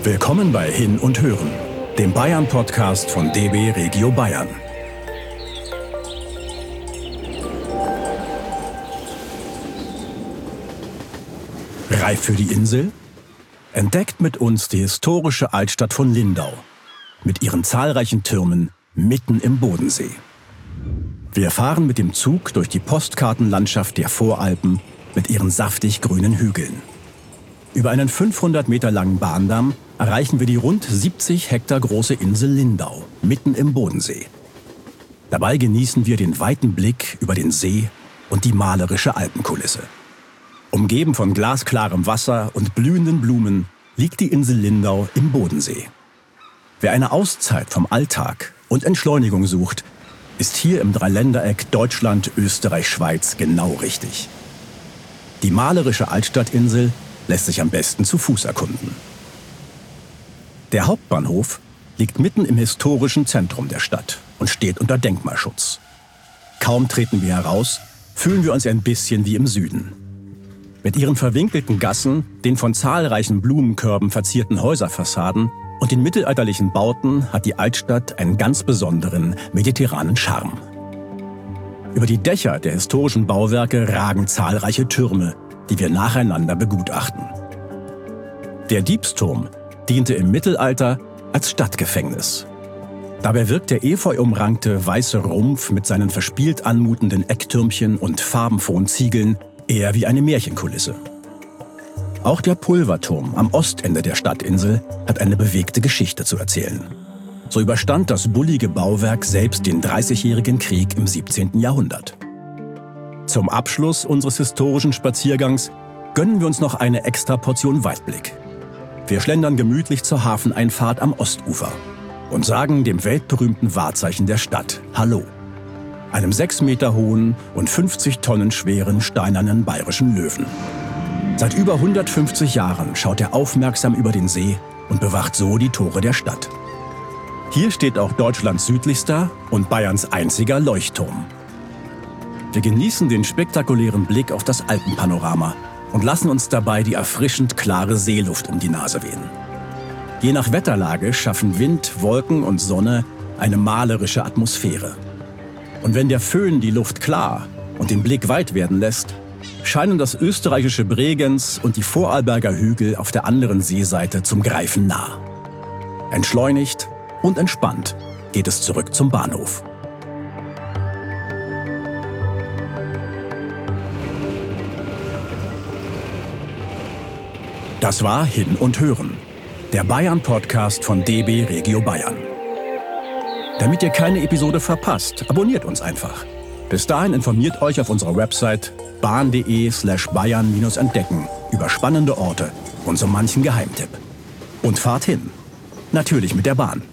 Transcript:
Willkommen bei Hin und Hören, dem Bayern-Podcast von DB Regio Bayern. Reif für die Insel? Entdeckt mit uns die historische Altstadt von Lindau mit ihren zahlreichen Türmen mitten im Bodensee. Wir fahren mit dem Zug durch die Postkartenlandschaft der Voralpen mit ihren saftig grünen Hügeln. Über einen 500 Meter langen Bahndamm erreichen wir die rund 70 Hektar große Insel Lindau, mitten im Bodensee. Dabei genießen wir den weiten Blick über den See und die malerische Alpenkulisse. Umgeben von glasklarem Wasser und blühenden Blumen liegt die Insel Lindau im Bodensee. Wer eine Auszeit vom Alltag und Entschleunigung sucht, ist hier im Dreiländereck Deutschland, Österreich, Schweiz genau richtig. Die malerische Altstadtinsel lässt sich am besten zu Fuß erkunden. Der Hauptbahnhof liegt mitten im historischen Zentrum der Stadt und steht unter Denkmalschutz. Kaum treten wir heraus, fühlen wir uns ein bisschen wie im Süden. Mit ihren verwinkelten Gassen, den von zahlreichen Blumenkörben verzierten Häuserfassaden und den mittelalterlichen Bauten hat die Altstadt einen ganz besonderen mediterranen Charme. Über die Dächer der historischen Bauwerke ragen zahlreiche Türme, die wir nacheinander begutachten. Der Diebsturm diente im Mittelalter als Stadtgefängnis. Dabei wirkt der efeu-umrankte weiße Rumpf mit seinen verspielt anmutenden Ecktürmchen und farbenfrohen Ziegeln eher wie eine Märchenkulisse. Auch der Pulverturm am Ostende der Stadtinsel hat eine bewegte Geschichte zu erzählen. So überstand das bullige Bauwerk selbst den 30-jährigen Krieg im 17. Jahrhundert. Zum Abschluss unseres historischen Spaziergangs gönnen wir uns noch eine extra Portion Weitblick. Wir schlendern gemütlich zur Hafeneinfahrt am Ostufer und sagen dem weltberühmten Wahrzeichen der Stadt Hallo. Einem 6 Meter hohen und 50 Tonnen schweren steinernen bayerischen Löwen. Seit über 150 Jahren schaut er aufmerksam über den See und bewacht so die Tore der Stadt. Hier steht auch Deutschlands südlichster und Bayerns einziger Leuchtturm. Wir genießen den spektakulären Blick auf das Alpenpanorama und lassen uns dabei die erfrischend klare Seeluft um die Nase wehen. Je nach Wetterlage schaffen Wind, Wolken und Sonne eine malerische Atmosphäre. Und wenn der Föhn die Luft klar und den Blick weit werden lässt, scheinen das österreichische Bregenz und die Vorarlberger Hügel auf der anderen Seeseite zum Greifen nah. Entschleunigt und entspannt geht es zurück zum Bahnhof. Das war Hin und Hören, der Bayern-Podcast von DB Regio Bayern. Damit ihr keine Episode verpasst, abonniert uns einfach. Bis dahin informiert euch auf unserer Website bahn.de/bayern-entdecken über spannende Orte und so manchen Geheimtipp. Und fahrt hin. Natürlich mit der Bahn.